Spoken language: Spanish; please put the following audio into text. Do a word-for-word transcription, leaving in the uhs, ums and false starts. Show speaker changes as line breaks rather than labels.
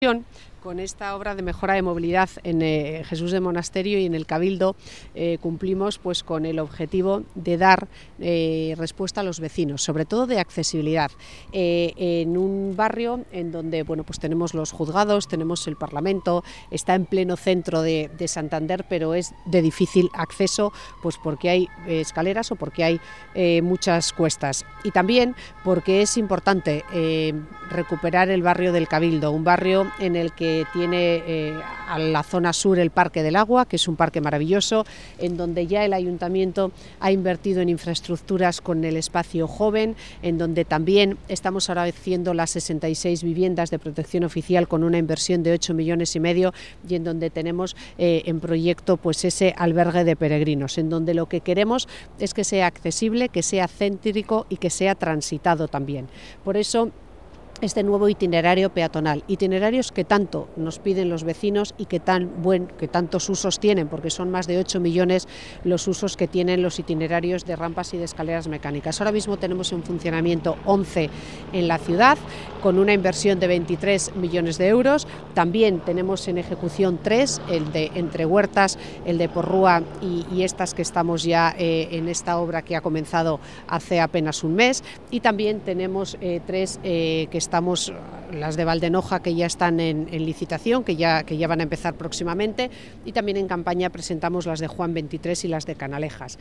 Con esta obra de mejora de movilidad en eh, Jesús de Monasterio y en el Cabildo eh, cumplimos pues con el objetivo de dar eh, respuesta a los vecinos, sobre todo de accesibilidad, eh, en un barrio en donde bueno, pues tenemos los juzgados, tenemos el Parlamento, está en pleno centro de, de Santander, pero es de difícil acceso pues porque hay eh, escaleras o porque hay eh, muchas cuestas, y también porque es importante eh, recuperar el barrio del Cabildo, un barrio en el que tiene eh, a la zona sur el Parque del Agua, que es un parque maravilloso, en donde ya el Ayuntamiento ha invertido en infraestructuras con el espacio joven, en donde también estamos ahora haciendo las sesenta y seis viviendas de protección oficial con una inversión de ocho millones y medio, y en donde tenemos eh, en proyecto pues ese albergue de peregrinos, en donde lo que queremos es que sea accesible, que sea céntrico y que sea transitado también. Por eso este nuevo itinerario peatonal, itinerarios que tanto nos piden los vecinos y que, tan buen, que tantos usos tienen, porque son más de ocho millones los usos que tienen los itinerarios de rampas y de escaleras mecánicas. Ahora mismo tenemos en funcionamiento once en la ciudad, con una inversión de veintitrés millones de euros. También tenemos en ejecución tres, el de Entre Huertas, el de Porrúa y, y estas que estamos ya eh, en esta obra que ha comenzado hace apenas un mes. Y también tenemos eh, tres eh, que están Estamos, las de Valdenoja, que ya están en, en licitación, que ya, que ya van a empezar próximamente, y también en campaña presentamos las de Juan veintitrés y las de Canalejas.